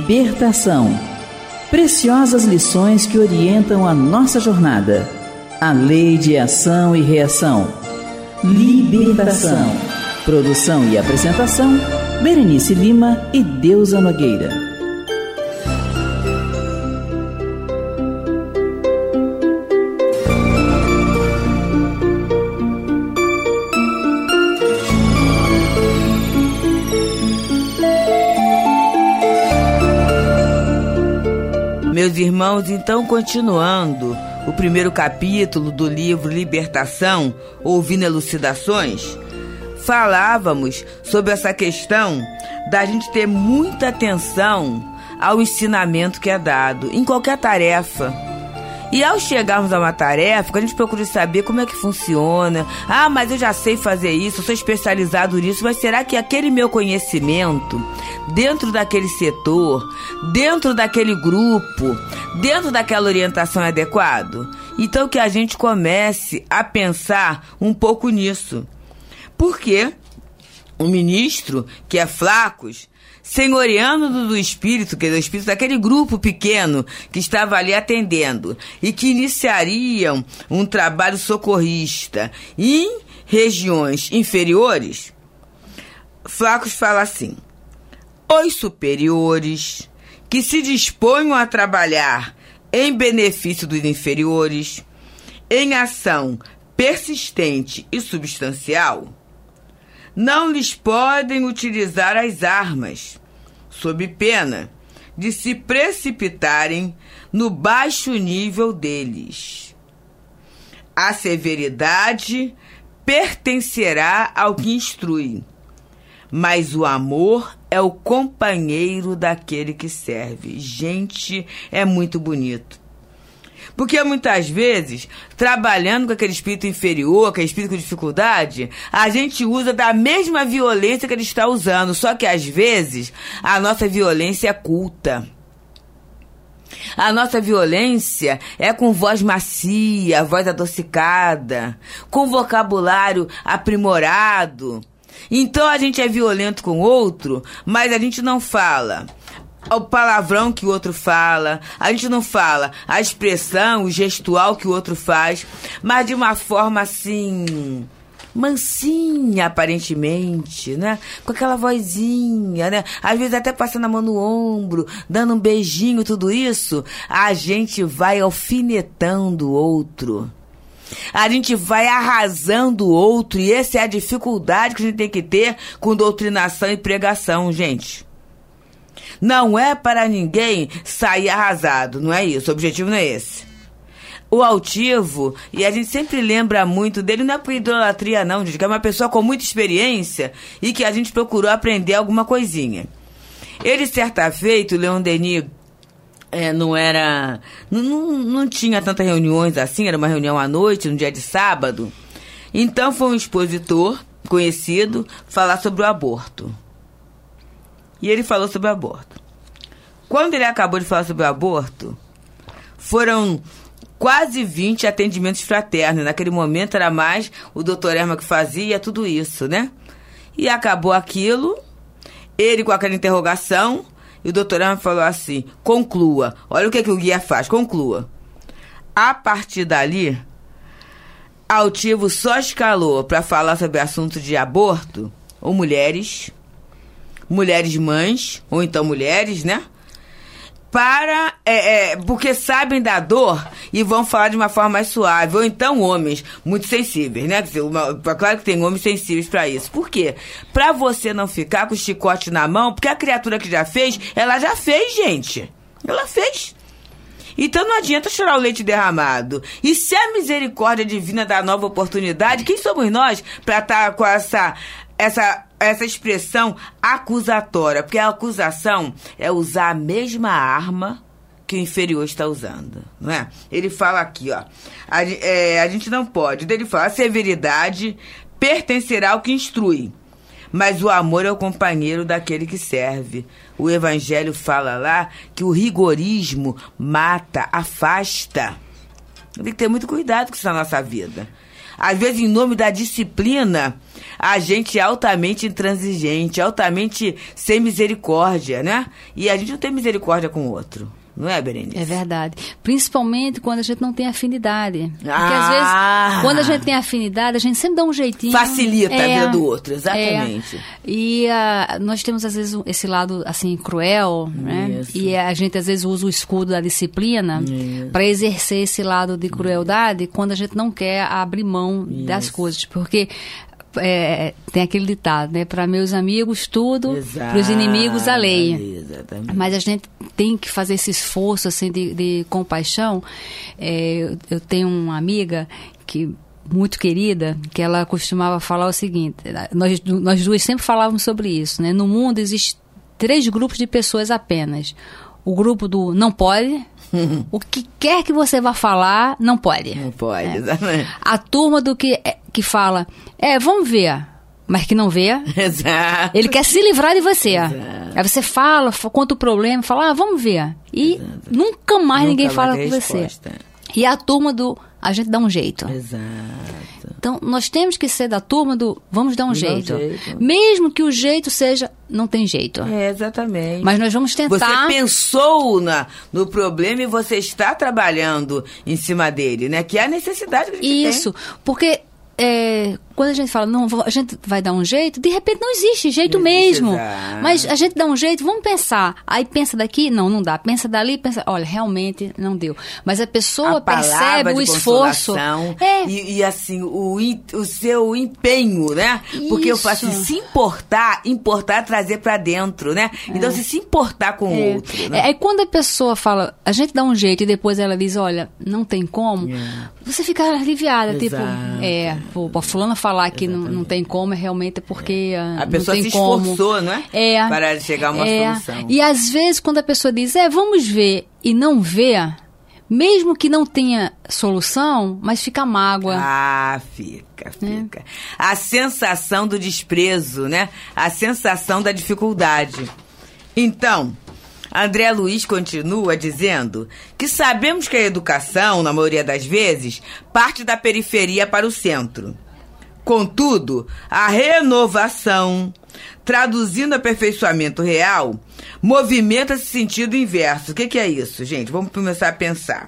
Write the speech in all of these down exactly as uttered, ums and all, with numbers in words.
Libertação. Preciosas lições que orientam a nossa jornada. A lei de ação e reação. Libertação. Produção e apresentação, Berenice Lima e Deusa Nogueira. Meus irmãos, então, continuando o primeiro capítulo do livro Libertação, ouvindo elucidações, falávamos sobre essa questão da gente ter muita atenção ao ensinamento que é dado em qualquer tarefa. E ao chegarmos a uma tarefa, a gente procura saber como é que funciona. Ah, mas eu já sei fazer isso, eu sou especializado nisso, mas será que aquele meu conhecimento, dentro daquele setor, dentro daquele grupo, dentro daquela orientação é adequado? Então que a gente comece a pensar um pouco nisso. Porque o ministro, que é Flacos, senhoreando do espírito, que é do espírito daquele grupo pequeno que estava ali atendendo e que iniciariam um trabalho socorrista em regiões inferiores, Flacos fala assim: os superiores que se disponham a trabalhar em benefício dos inferiores, em ação persistente e substancial, não lhes podem utilizar as armas, sob pena de se precipitarem no baixo nível deles. A severidade pertencerá ao que instrui, mas o amor é o companheiro daquele que serve. Gente, é muito bonito. Porque muitas vezes, trabalhando com aquele espírito inferior, aquele espírito com dificuldade, a gente usa da mesma violência que ele está usando, só que às vezes a nossa violência é culta. A nossa violência é com voz macia, voz adocicada, com vocabulário aprimorado. Então a gente é violento com o outro, mas a gente não fala o palavrão que o outro fala, a gente não fala a expressão, o gestual que o outro faz, mas de uma forma assim, mansinha aparentemente, né? Com aquela vozinha, né? Às vezes até passando a mão no ombro, dando um beijinho, tudo isso, a gente vai alfinetando o outro. A gente vai arrasando o outro, e essa é a dificuldade que a gente tem que ter com doutrinação e pregação, gente. Não é para ninguém sair arrasado, não é isso, o objetivo não é esse. O altivo, e a gente sempre lembra muito dele, não é por idolatria não, gente, que é uma pessoa com muita experiência e que a gente procurou aprender alguma coisinha. Ele, certa feita, o Leon Denis, é, não era, não, não, não tinha tantas reuniões assim, era uma reunião à noite, no dia de sábado. Então foi um expositor conhecido falar sobre o aborto. E ele falou sobre o aborto. Quando ele acabou de falar sobre o aborto, foram quase vinte atendimentos fraternos. Naquele momento era mais o doutor Erma que fazia tudo isso, né? E acabou aquilo, ele com aquela interrogação, e o doutor Erma falou assim: conclua. Olha o que, que o guia faz, conclua. A partir dali, Altivo só escalou para falar sobre assunto de aborto, ou mulheres... mulheres mães, ou então mulheres, né? Para, é, é, porque sabem da dor e vão falar de uma forma mais suave. Ou então homens muito sensíveis, né? Uma, claro que tem homens sensíveis para isso. Por quê? Para você não ficar com o chicote na mão, porque a criatura que já fez, ela já fez, gente. Ela fez. Então não adianta chorar o leite derramado. E se a misericórdia divina dá nova oportunidade, quem somos nós para estar com essa... essa essa expressão acusatória, porque a acusação é usar a mesma arma que o inferior está usando, não é? Ele fala aqui, ó, a, é, a gente não pode, ele fala: a severidade pertencerá ao que instrui, mas o amor é o companheiro daquele que serve. O Evangelho fala lá que o rigorismo mata, afasta. Tem que ter muito cuidado com isso na nossa vida. Às vezes, em nome da disciplina, a gente é altamente intransigente, altamente sem misericórdia, né? E a gente não tem misericórdia com o outro. Não é, Berenice? É verdade. Principalmente quando a gente não tem afinidade. Porque ah. às vezes, quando a gente tem afinidade, a gente sempre dá um jeitinho. Facilita é, a vida do outro, É. exatamente. E uh, nós temos, às vezes, esse lado, assim, cruel, né? E a gente, às vezes, usa o escudo da disciplina para exercer esse lado de crueldade quando a gente não quer abrir mão Isso. das coisas. Porque... É, tem aquele ditado, né? Para meus amigos tudo, para os inimigos a lei. Exatamente. Mas a gente tem que fazer esse esforço assim, de, de compaixão. É, eu tenho uma amiga que muito querida, que ela costumava falar o seguinte, nós, nós duas sempre falávamos sobre isso, né? No mundo existem três grupos de pessoas apenas. O grupo do não pode, o que quer que você vá falar, não pode. Não pode, é. exatamente. A turma do que, que fala, é, vamos ver, mas que não vê. Exato. Ele quer se livrar de você. Exato. Aí você fala, conta o problema, fala, ah, vamos ver. E Exato. nunca mais nunca ninguém fala com você. E a turma do, a gente dá um jeito. Exato. Então, nós temos que ser da turma do vamos dar um, jeito. um jeito. Mesmo que o jeito seja, não tem jeito. É, exatamente. Mas nós vamos tentar... Você pensou na, no problema e você está trabalhando em cima dele, né? Que é a necessidade que a gente Isso, tem. porque... É, quando a gente fala, não, a gente vai dar um jeito, de repente não existe jeito não mesmo. Existe, mas a gente dá um jeito, vamos pensar. Aí pensa daqui, não, não dá. Pensa dali, pensa, olha, realmente não deu. Mas a pessoa a percebe o esforço. É. E, e assim, o, o seu empenho, né? Isso. Porque eu faço se importar, importar, trazer pra dentro, né? É. Então, se se importar com o é. outro. Né? É, é quando a pessoa fala, a gente dá um jeito e depois ela diz, olha, não tem como, é. você fica aliviada. Exato. Tipo, é, pô, a fulana falar que não, não tem como, é realmente porque é. a não pessoa tem se como. esforçou, não é? É. Para chegar a uma é. solução. E às vezes, quando a pessoa diz, é, vamos ver, e não vê, mesmo que não tenha solução, mas fica mágoa. Ah, fica, fica. É. A sensação do desprezo, né? A sensação da dificuldade. Então... André Luiz continua dizendo que sabemos que a educação, na maioria das vezes, parte da periferia para o centro. Contudo, a renovação, traduzindo aperfeiçoamento real, movimenta-se sentido inverso. O que, que é isso, gente? Vamos começar a pensar.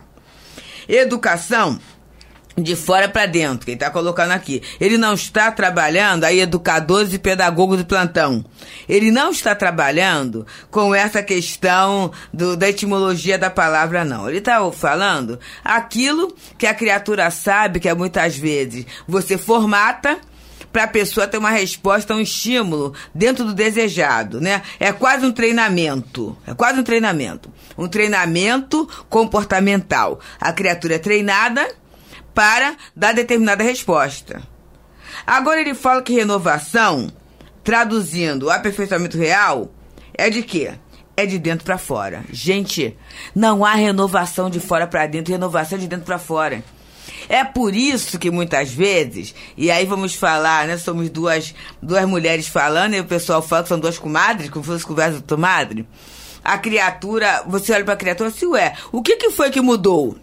Educação de fora para dentro, quem está colocando aqui. Ele não está trabalhando, aí educadores e pedagogos de plantão, ele não está trabalhando com essa questão do, da etimologia da palavra, não. Ele está falando aquilo que a criatura sabe, que é muitas vezes você formata para a pessoa ter uma resposta, um estímulo dentro do desejado, né? É quase um treinamento, é quase um treinamento. Um treinamento comportamental. A criatura é treinada para dar determinada resposta. Agora ele fala que renovação, traduzindo o aperfeiçoamento real, é de quê? É de dentro para fora. Gente, não há renovação de fora para dentro, renovação de dentro para fora. É por isso que muitas vezes, e aí vamos falar, né? Somos duas, duas mulheres falando, e o pessoal fala que são duas comadres, como se fosse conversa de comadre. A criatura, você olha para a criatura assim, ué, o que, que foi que mudou?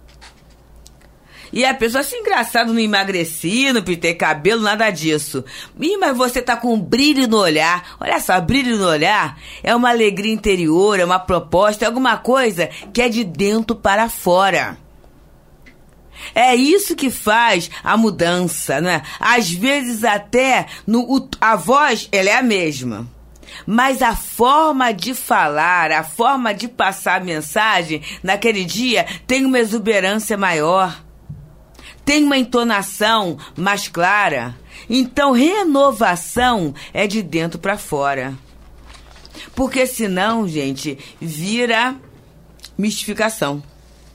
E a pessoa assim, engraçado, não emagreci, não pintei cabelo, nada disso. Ih, mas você tá com um brilho no olhar. Olha só, brilho no olhar é uma alegria interior, é uma proposta, é alguma coisa que é de dentro para fora. É isso que faz a mudança, né? Às vezes até no, o, a voz, ela é a mesma. Mas a forma de falar, a forma de passar a mensagem, naquele dia, tem uma exuberância maior. Tem uma entonação mais clara. Então, renovação é de dentro para fora. Porque senão, gente, vira mistificação.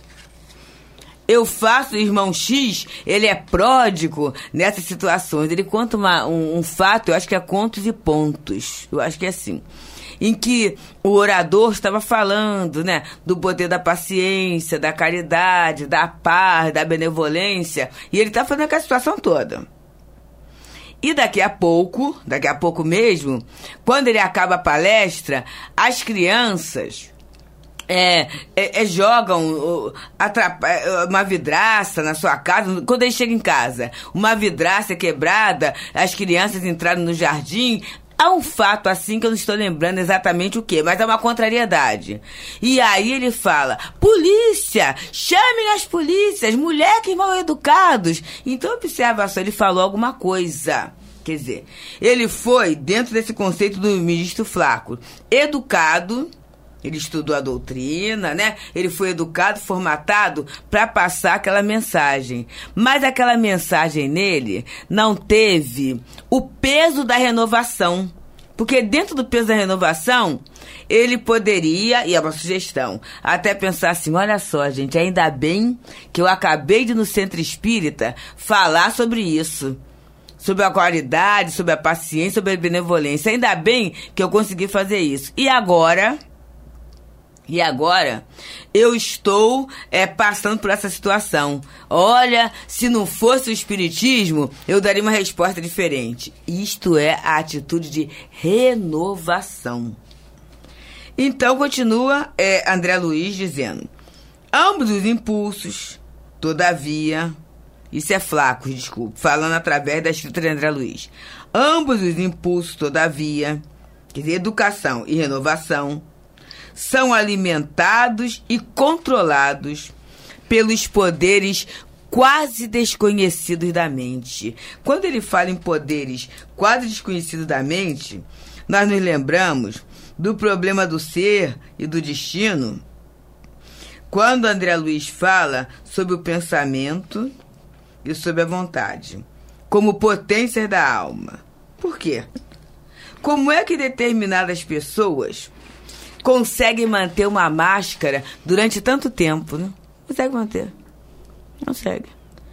Eu faço, o irmão X, ele é pródigo nessas situações. Ele conta uma, um, um fato, eu acho que é contos e pontos. Eu acho que é assim. Em que o orador estava falando, né, do poder da paciência, da caridade, da paz, da benevolência, e ele está falando aquela situação toda. E daqui a pouco, daqui a pouco mesmo, quando ele acaba a palestra, as crianças É, é, é, jogam atrapa- uma vidraça na sua casa. Quando ele chega em casa, uma vidraça quebrada, as crianças entraram no jardim. Há um fato assim que eu não estou lembrando exatamente o que, mas é uma contrariedade. E aí ele fala: polícia, chamem as polícias, moleques mal educados. Então observa só, ele falou alguma coisa. Quer dizer, ele foi dentro desse conceito do ministro Flaco, educado. Ele estudou a doutrina, né? Ele foi educado, formatado para passar aquela mensagem. Mas aquela mensagem nele não teve o peso da renovação. Porque dentro do peso da renovação, ele poderia, e é uma sugestão, até pensar assim: olha só, gente, ainda bem que eu acabei de, no Centro Espírita, falar sobre isso. Sobre a qualidade, sobre a paciência, sobre a benevolência. Ainda bem que eu consegui fazer isso. E agora... E agora, eu estou é, passando por essa situação. Olha, se não fosse o Espiritismo, eu daria uma resposta diferente. Isto é a atitude de renovação. Então, continua é, André Luiz dizendo: ambos os impulsos, todavia... Isso é Flaco, desculpe, falando através da escrita de André Luiz. Ambos os impulsos, todavia, quer dizer, educação e renovação, são alimentados e controlados pelos poderes quase desconhecidos da mente. Quando ele fala em poderes quase desconhecidos da mente, nós nos lembramos do problema do ser e do destino, quando André Luiz fala sobre o pensamento e sobre a vontade, como potências da alma. Por quê? Como é que determinadas pessoas conseguem manter uma máscara durante tanto tempo, né? Consegue manter. Não consegue.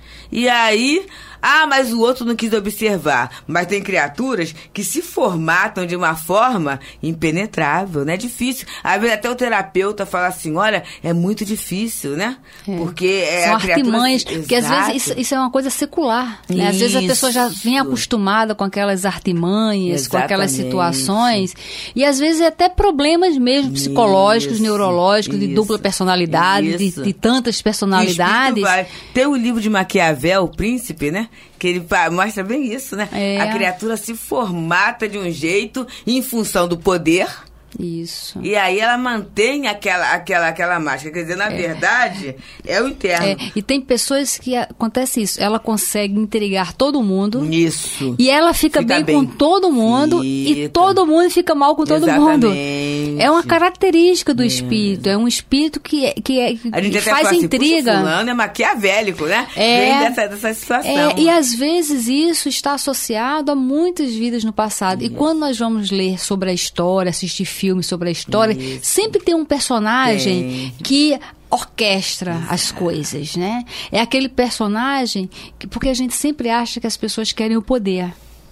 E aí, ah, mas o outro não quis observar. Mas tem criaturas que se formatam de uma forma impenetrável, né? Difícil. Às vezes até o terapeuta fala assim: olha, é muito difícil, né? É. Porque é são a criatura... artimanhas, porque às vezes isso, isso é uma coisa secular, né? Às vezes a pessoa já vem acostumada com aquelas artimanhas, exatamente, com aquelas situações, e às vezes é até problemas mesmo psicológicos, isso, neurológicos, isso, de dupla personalidade, de, de tantas personalidades. Vai. Tem o livro de Maquiavel, O Príncipe, né? Que ele mostra bem isso, né? É. A criatura se formata de um jeito em função do poder. Isso. E aí ela mantém aquela, aquela, aquela máscara. Quer dizer, na é. verdade, é o interno. É. E tem pessoas que acontece isso. Ela consegue intrigar todo mundo. Isso. E ela fica, fica bem, bem com todo mundo. Fica. E todo mundo fica mal com todo Exatamente. mundo. É uma característica do espírito. É, é um espírito que, é, que, é, que a gente faz até intriga. Assim, fulano é maquiavélico, né? É. Vem dessa, dessa situação. É, e às vezes isso está associado a muitas vidas no passado. Isso. E quando nós vamos ler sobre a história, assistir filmes sobre a história, isso, sempre tem um personagem tem. que orquestra Exato. as coisas, né? É aquele personagem que, porque a gente sempre acha que as pessoas querem o poder,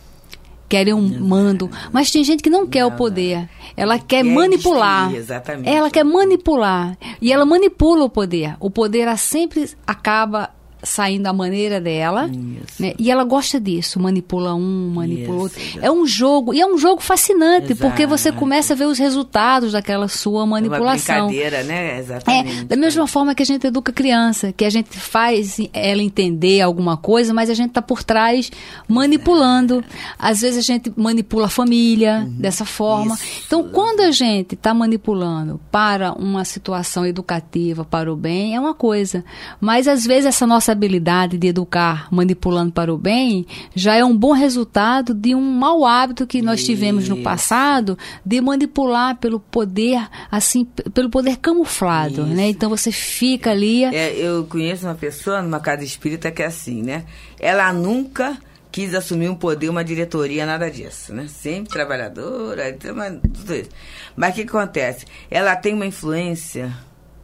querem um Exato. mando, mas tem gente que não quer não, o poder, não. ela quer, quer manipular, destruir, exatamente. ela quer manipular, e ela manipula o poder, o poder ela sempre acaba saindo da maneira dela, né? E ela gosta disso, manipula um, manipula outro. É um jogo, e é um jogo fascinante, Exato. porque você começa a ver os resultados daquela sua manipulação. É uma brincadeira, né? Exatamente. É, da mesma forma que a gente educa criança, que a gente faz ela entender alguma coisa, mas a gente está por trás manipulando. Exato. Às vezes a gente manipula a família uhum. dessa forma. Isso. Então, quando a gente está manipulando para uma situação educativa, para o bem, é uma coisa. Mas às vezes essa nossa habilidade de educar manipulando para o bem já é um bom resultado de um mau hábito que nós tivemos Isso. no passado de manipular pelo poder, assim, pelo poder camuflado, Isso. né? Então você fica ali... É, eu conheço uma pessoa numa casa espírita que é assim, né? Ela nunca quis assumir um poder, uma diretoria, nada disso, né? Sempre trabalhadora, tudo isso. Mas o que acontece? Ela tem uma influência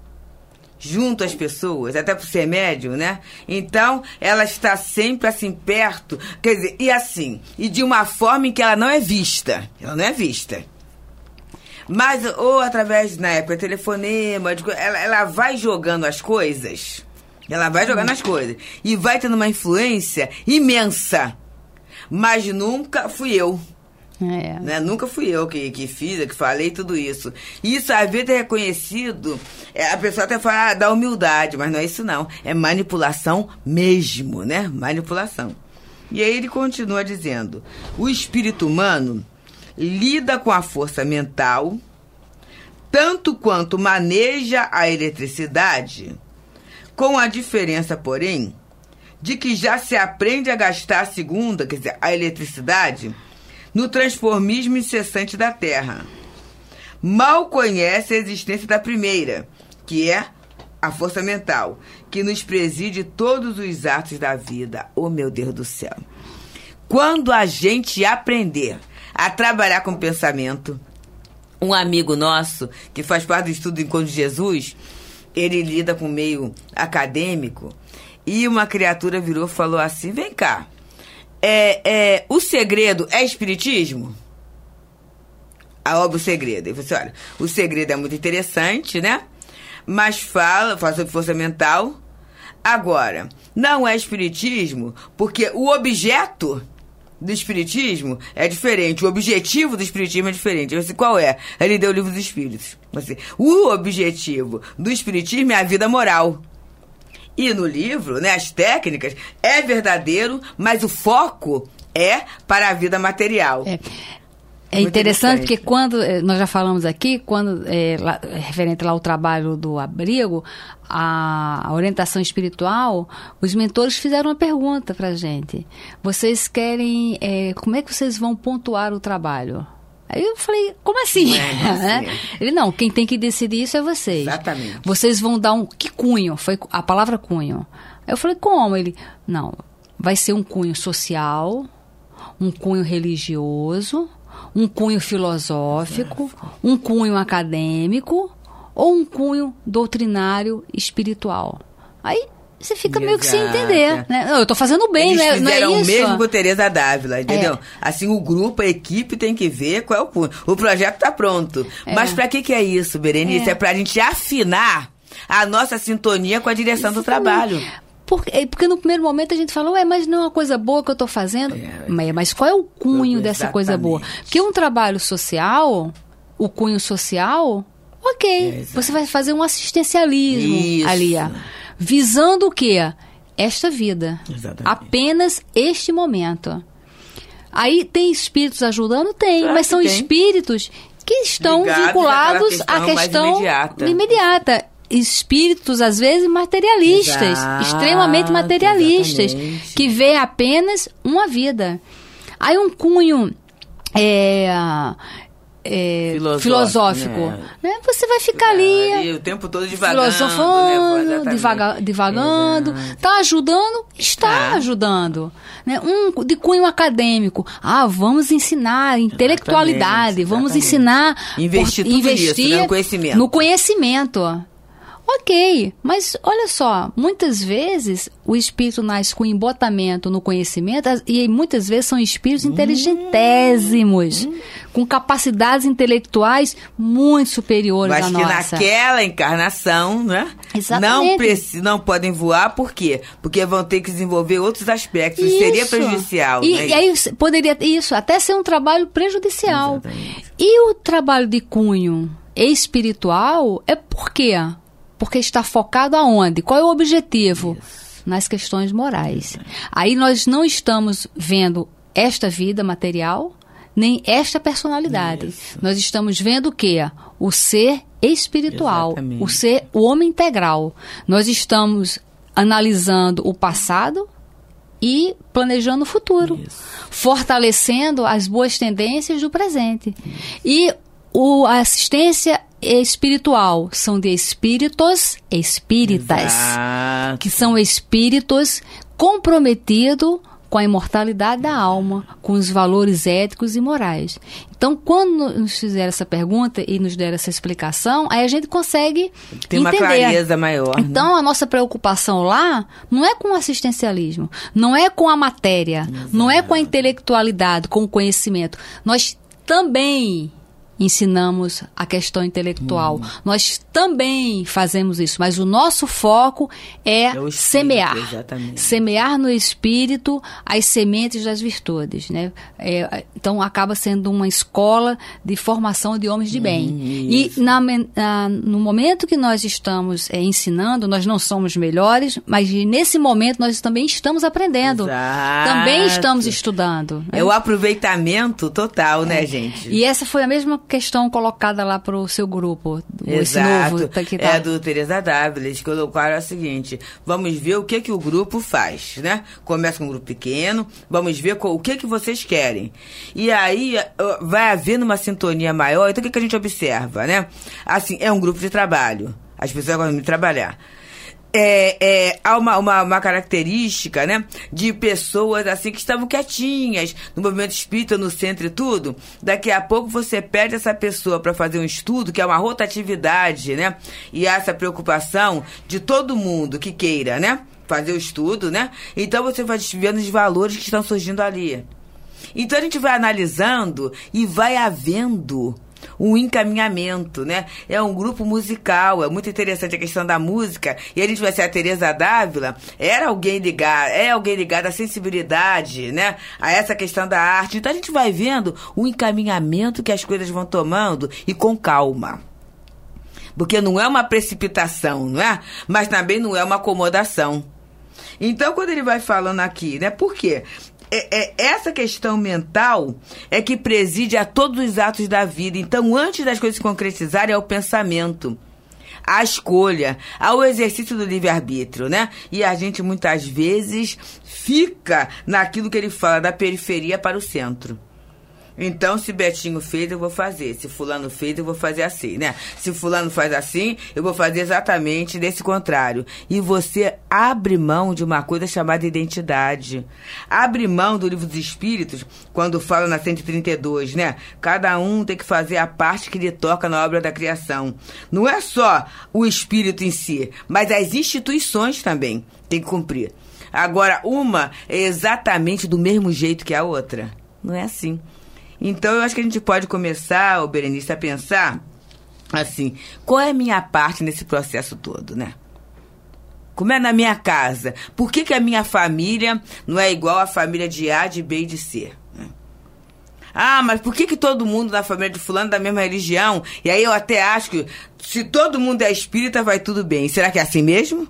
junto às pessoas, até por ser médium, né? Então, ela está sempre assim, perto, quer dizer, e assim, e de uma forma em que ela não é vista. Ela não é vista. Mas, ou através, na época, telefonema, ela, ela vai jogando as coisas, ela vai jogando as coisas, e vai tendo uma influência imensa. Mas nunca fui eu. É. Né? Nunca fui eu que, que fiz, que falei tudo isso. Isso, às vezes, é reconhecido, é, a pessoa até fala ah, da humildade, mas não é isso não. É manipulação mesmo, né? Manipulação. E aí ele continua dizendo, o espírito humano lida com a força mental, tanto quanto maneja a eletricidade, com a diferença, porém, de que já se aprende a gastar a segunda, quer dizer, a eletricidade, no transformismo incessante da Terra. Mal conhece a existência da primeira, que é a força mental, que nos preside todos os atos da vida. Oh, meu Deus do céu! Quando a gente aprender a trabalhar com pensamento, um amigo nosso, que faz parte do estudo do Encontro de Jesus, ele lida com o meio acadêmico, e uma criatura virou e falou assim, vem cá, É, é, o segredo é espiritismo? A obra O Segredo. Ele falou assim, olha, o segredo é muito interessante, né? Mas fala, fala sobre força mental. Agora, não é espiritismo, porque o objeto do espiritismo é diferente. O objetivo do espiritismo é diferente. Eu disse, qual é? Ele deu o Livro dos Espíritos. Assim, o objetivo do espiritismo é a vida moral. E no livro, né, as técnicas, é verdadeiro, mas o foco é para a vida material. É, é interessante porque quando, nós já falamos aqui, quando é, lá, referente lá ao trabalho do abrigo, a, a orientação espiritual, os mentores fizeram uma pergunta para a gente. Vocês querem, é, como é que vocês vão pontuar o trabalho? Aí eu falei, como assim? É, assim. Ele, não, quem tem que decidir isso é vocês. Exatamente. Vocês vão dar um, que cunho? Foi a palavra cunho. Aí eu falei, como? Ele, não, vai ser um cunho social, um cunho religioso, um cunho filosófico, um cunho acadêmico ou um cunho doutrinário espiritual. Aí você fica meio que sem entender, né? Não, eu tô fazendo bem, Eles né? Não é isso? o mesmo com Teresa Dávila, entendeu? É. Assim, o grupo, a equipe tem que ver qual é o cunho. O projeto tá pronto. É. Mas pra que que é isso, Berenice? É, é pra gente afinar a nossa sintonia com a direção Exatamente. do trabalho. Porque, porque no primeiro momento a gente fala, ué, mas não é uma coisa boa que eu tô fazendo. É. Mas, mas qual é o cunho dessa Exatamente. coisa boa? Porque um trabalho social, o cunho social, ok. É, você vai fazer um assistencialismo isso. ali, ó. Visando o quê? Esta vida. Exatamente. Apenas este momento. Aí tem espíritos ajudando? Tem, claro mas são tem. espíritos que estão Ligados vinculados questão à questão imediata. imediata. Espíritos, às vezes, materialistas. Exato, extremamente materialistas. Exatamente. Que vê apenas uma vida. Aí um cunho... É, É, filosófico, filosófico né? Né? Você vai ficar ali, ali o tempo todo divagando, filosofando, né? Divaga, divagando, está ajudando, está ah. ajudando, né? Um de cunho acadêmico, ah, vamos ensinar intelectualidade, exatamente, vamos exatamente. ensinar investir, por, tudo investir isso, né? no conhecimento, no conhecimento. Ok, mas olha só, muitas vezes o espírito nasce com embotamento no conhecimento e muitas vezes são espíritos hum, inteligentésimos, hum. com capacidades intelectuais muito superiores à nossa. Mas que naquela encarnação, né? Exatamente. Não, preci- não podem voar, por quê? Porque vão ter que desenvolver outros aspectos, isso seria prejudicial. E, né? e aí poderia, isso, até ser um trabalho prejudicial. Exatamente. E o trabalho de cunho espiritual é por quê? Porque está focado aonde? Qual é o objetivo? Isso. Nas questões morais. É. Aí nós não estamos vendo esta vida material, nem esta personalidade. Isso. Nós estamos vendo o quê? O ser espiritual, Exatamente. o ser, o homem integral. Nós estamos analisando o passado e planejando o futuro. Isso. Fortalecendo as boas tendências do presente. Isso. E o, a assistência espiritual são de espíritos espíritas, Exato. que são espíritos comprometidos com a imortalidade da alma, com os valores éticos e morais. Então, quando nos fizeram essa pergunta e nos deram essa explicação, aí a gente consegue Tem entender. uma clareza maior. Então, né? a nossa preocupação lá não é com o assistencialismo, não é com a matéria, Exato. não é com a intelectualidade, com o conhecimento. Nós também ensinamos a questão intelectual. Hum. Nós também fazemos isso, mas o nosso foco é, é espírito, semear. Exatamente. Semear no espírito as sementes das virtudes, né? É, então, acaba sendo uma escola de formação de homens de bem. Hum, e na, na, no momento que nós estamos é, ensinando, nós não somos melhores, mas nesse momento nós também estamos aprendendo. Exato. Também estamos estudando. É, né? O aproveitamento total, é. né, gente? E essa foi a mesma questão colocada lá para o seu grupo. Exato. Esse novo, tá, que tá. É do Teresa Dávila. Eles colocaram o seguinte: vamos ver o que, que o grupo faz, né? Começa com um grupo pequeno, vamos ver o que, que vocês querem. E aí vai havendo uma sintonia maior. Então o que, que a gente observa, né? Assim, é um grupo de trabalho. As pessoas gostam de trabalhar. É, é, há uma, uma, uma característica, né, de pessoas assim que estavam quietinhas no movimento espírita, no centro e tudo. Daqui a pouco você pede essa pessoa para fazer um estudo, que é uma rotatividade, né, e essa preocupação de todo mundo que queira, né, fazer o estudo, né. Então você vai vendo os valores que estão surgindo ali. Então a gente vai analisando e vai havendo um encaminhamento, né? É um grupo musical, é muito interessante a questão da música. E a gente vai ser a Teresa Dávila, era alguém ligado, é alguém ligado à sensibilidade, né? A essa questão da arte. Então a gente vai vendo o encaminhamento que as coisas vão tomando e com calma. Porque não é uma precipitação, não é? Mas também não é uma acomodação. Então quando ele vai falando aqui, né? Por quê? É, é, essa questão mental é que preside a todos os atos da vida. Então, antes das coisas se concretizarem, é o pensamento, a escolha, ao exercício do livre-arbítrio, né? E a gente, muitas vezes, fica naquilo que ele fala, da periferia para o centro. Então, se Betinho fez, eu vou fazer. Se fulano fez, eu vou fazer assim, né? Se fulano faz assim, eu vou fazer exatamente desse contrário. E você abre mão de uma coisa chamada identidade. Abre mão do Livro dos Espíritos, quando fala na cento e trinta e dois, né? Cada um tem que fazer a parte que lhe toca na obra da criação. Não é só o espírito em si, mas as instituições também tem que cumprir. Agora, uma é exatamente do mesmo jeito que a outra. Não é assim. Então, eu acho que a gente pode começar, ô Berenice, a pensar, assim, qual é a minha parte nesse processo todo, né? Como é na minha casa? Por que que a minha família não é igual à família de A, de B e de C? Ah, mas por que que todo mundo da família de fulano é da mesma religião? E aí eu até acho que se todo mundo é espírita, vai tudo bem. Será que é assim mesmo?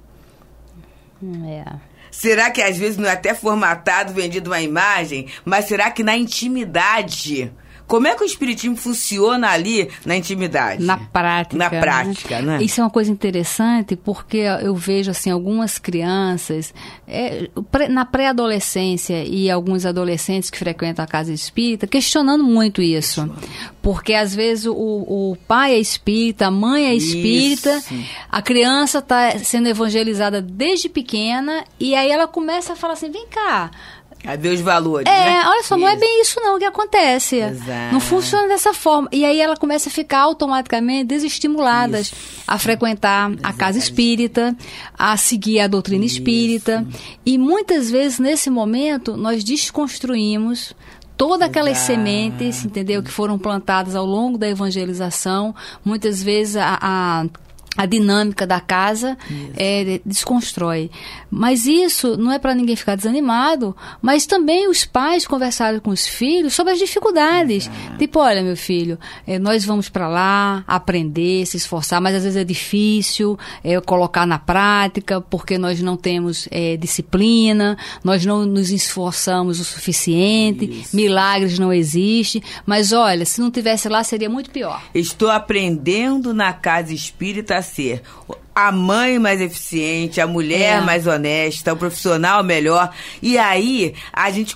É... Será que às vezes não é até formatado, vendido uma imagem? Mas será que na intimidade? Como é que o espiritismo funciona ali na intimidade? Na prática. Na prática, né? né? Isso é uma coisa interessante porque eu vejo assim algumas crianças é, na pré-adolescência e alguns adolescentes que frequentam a casa espírita questionando muito isso. Porque às vezes o, o pai é espírita, a mãe é espírita, isso. A criança está sendo evangelizada desde pequena e aí ela começa a falar assim, vem cá... A ver os valores, é, né? olha só, isso. Não é bem isso não que acontece. Exato. Não funciona dessa forma. E aí ela começa a ficar automaticamente desestimulada a frequentar Exato. a casa espírita, a seguir a doutrina isso. espírita. E muitas vezes, nesse momento, nós desconstruímos todas aquelas Exato. sementes, entendeu? Que foram plantadas ao longo da evangelização. Muitas vezes a... a A dinâmica da casa é, desconstrói. Mas isso não é para ninguém ficar desanimado, mas também os pais conversaram com os filhos sobre as dificuldades. Exato. Tipo, olha, meu filho, é, nós vamos para lá aprender, se esforçar, mas às vezes é difícil é, colocar na prática, porque nós não temos é, disciplina, nós não nos esforçamos o suficiente, isso. milagres não existem. Mas olha, se não tivesse lá, seria muito pior. Estou aprendendo na casa espírita ser a mãe mais eficiente, a mulher é. mais honesta, o profissional melhor. E aí a gente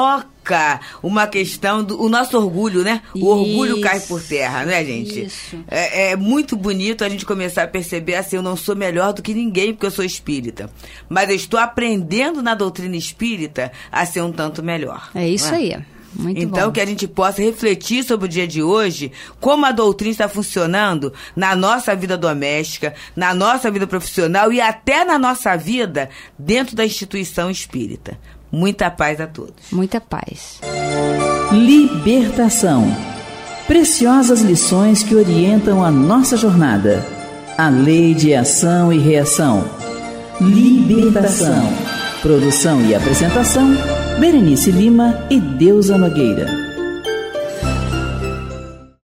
coloca uma questão do o nosso orgulho, né? O Isso. orgulho cai por terra, né, gente? Isso. É, é muito bonito a gente começar a perceber assim, eu não sou melhor do que ninguém porque eu sou espírita. Mas eu estou aprendendo na doutrina espírita a ser um tanto melhor. É isso é? aí. Muito então, bom. Que a gente possa refletir sobre o dia de hoje, como a doutrina está funcionando na nossa vida doméstica, na nossa vida profissional e até na nossa vida dentro da instituição espírita. Muita paz a todos. Muita paz. Libertação. Preciosas lições que orientam a nossa jornada. A lei de ação e reação. Libertação. Produção e apresentação, Berenice Lima e Deusa Nogueira.